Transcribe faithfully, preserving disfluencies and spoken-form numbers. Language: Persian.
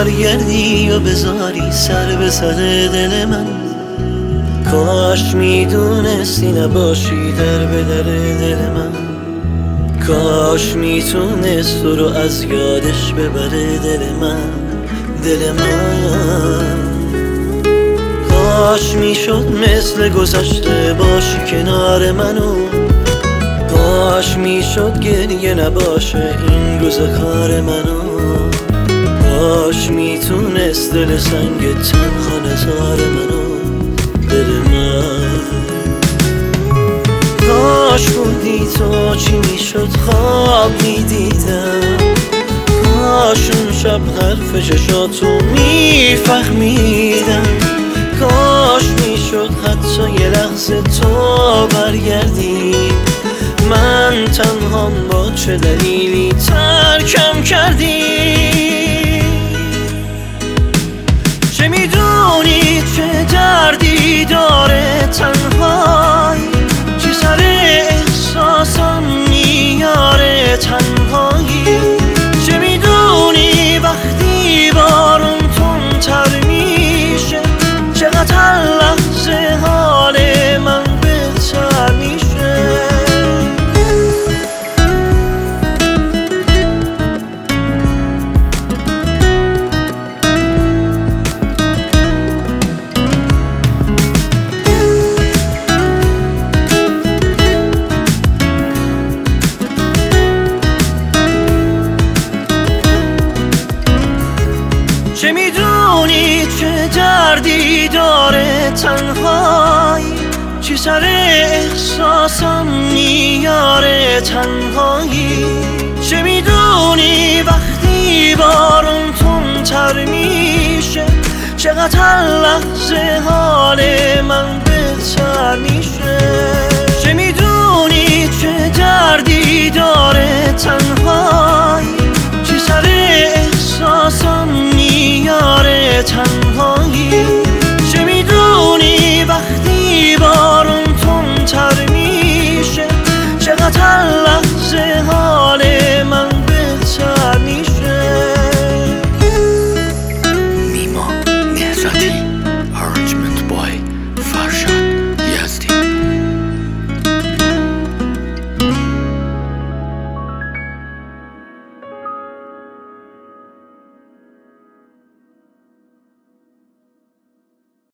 برگردی و بذاری سر به سر دل من. کاش میدونستی نباشی در به در دل من. کاش میتونست تو رو از یادش ببره دل من، دل من. کاش میشد مثل گذشته باشی کنار منو. کاش میشد گریه نباشه این روز کار منو. کاش میتونست دل سنگ تنها نزار منو، دل من. کاش بودی تو چی میشد خواب میدیدم. کاش اون شب حرف چشاتو میفهمیدم. کاش میشد حتی یه لحظه تو برگردی. من تنهام با چه دلیلی ترکم کردی. چه میدونی چه دردی داره تنهایی. چی سر احساسم میاره تنهایی. چه میدونی وقتی بارون تندتر میشه چقدر هر لحظه حال من بهتر میشه. چه میدونی چه دردی داره تنهایی. چی سر احساسم میاره تنهایی. چه میدونی وقتی بارون تندتر میشه چقدر هر لحظه حال من بهتر میشه.